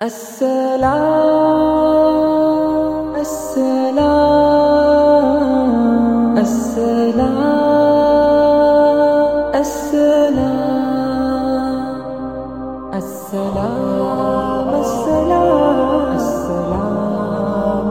السلام السلام السلام السلام السلام السلام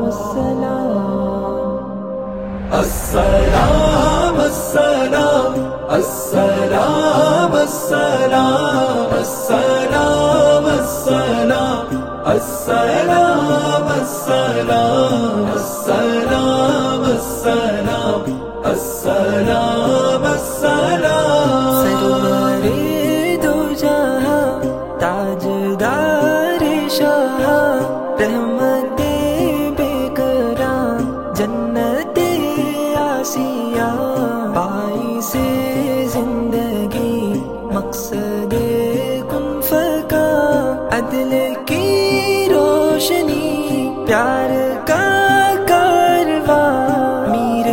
السلام السلام السلام السلام السلام السلام السلام السلام السلام السلام السلام السلام السلام سرور دو جہاں تاجدار شاہ رحمت بے قرار جنت آسیہ بائی سے زندگی مقصد کن فکا عدل کی روشنی پیار کا کارواں میر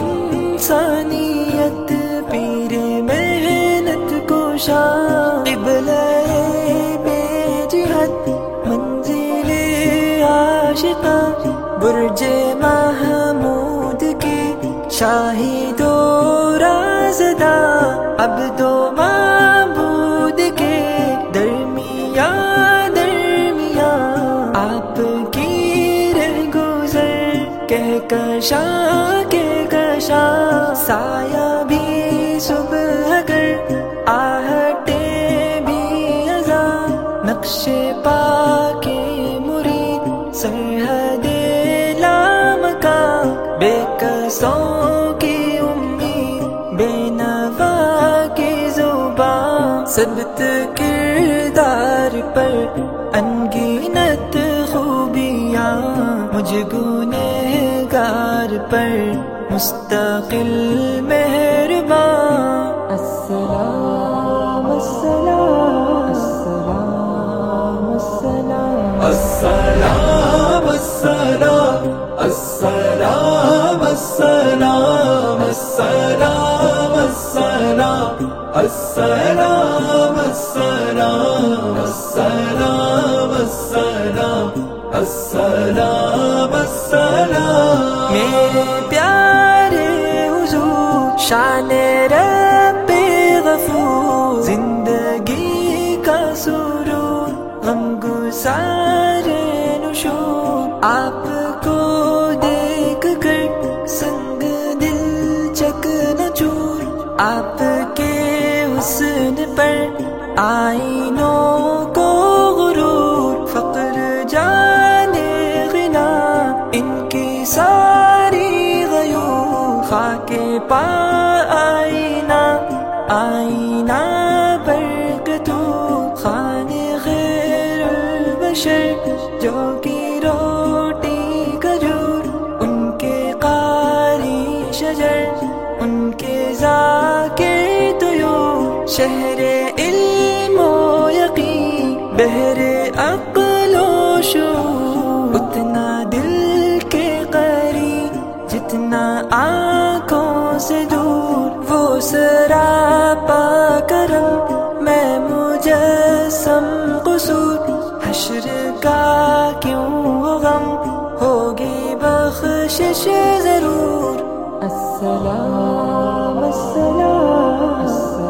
انسانیت پیر محنت کوشا قبلہ بے جہت منزل عاشقاں برج محمود کی شاہد و رازدہ عبد و معبود کے درمیان آپ کی رہ گزر کہکشاں سایہ بھی صبح گر آہٹے بھی ازاں نقش پا کے مرید سرحد لامکاں بے کسوں کی امید بے نوا کی زبان ثبت کردار پر انگنت خوبیاں مجھ گنہگار پر مستقل مہربان السلام السلام السلام السلام السلام السلام السلام السلام السلام السلام السلام السلام السلام السلام السلام میرے پیارے حضور شان رب غفور زندگی کا سرور غم گسار نشور آپ کو دیکھ کر سنگ دل چکنا چور آپ کے حسن پر آئینوں کو غرور فقر جانے غنا ان کی ساری غیور خاک پا آئینہ آئینہ برکتو خان خیر البشر جو کی روٹی کھجور ان کے قاری شجر ان کے ذاکر طیور شہر علم و یقین بحر عقل و شعور اتنا دل کے قریب جتنا آنکھوں سے دور وہ سراپا کرم میں مجسم قصور حشر کا کیوں غم ہوگی بخشش ضرور السلام السلام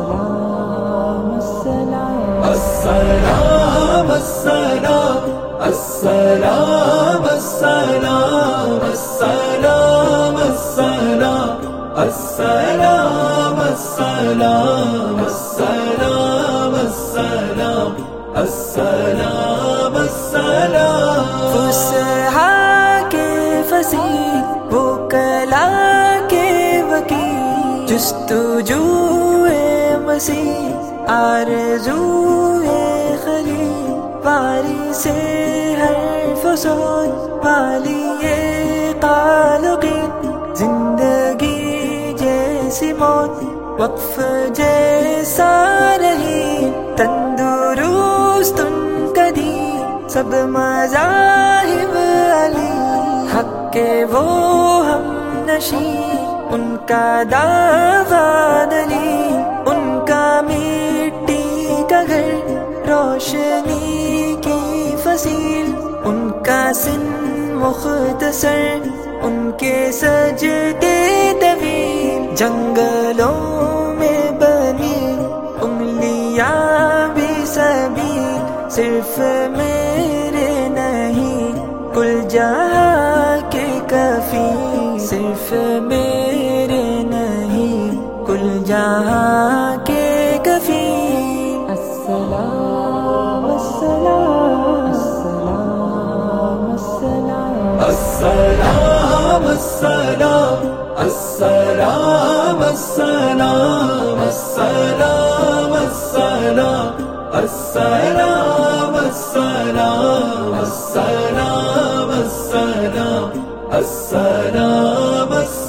السلام السلام السلام السلام السلام السلام السلام السلام السلام السلام السلام السلام السلام فصحا کے فصیح وہ کلا کے وکیل جستجوئے مسیح آرزوئے خلیل واری سے ہر فصول والی قالقین زندگی جیسی موت وقف جیسا رہی تندرست ان کا دین سب مذاہب علی حق کے وہ ہم نشین ان کا دعویٰ دلیل ان کا مٹی کا گھر روشنی کی طویل، ان کا سن مختصر، ان کے سجدے طویل، جنگلوں میں بنی انگلیاں بھی سبیل، صرف میرے نہیں کل جہاں کے کفیل، صرف میرے نہیں کل جہاں کے کفیل۔ السلام السلام السلام السلام السلام السلام السلام السلام السلام السلام السلام السلام السلام السلام السلام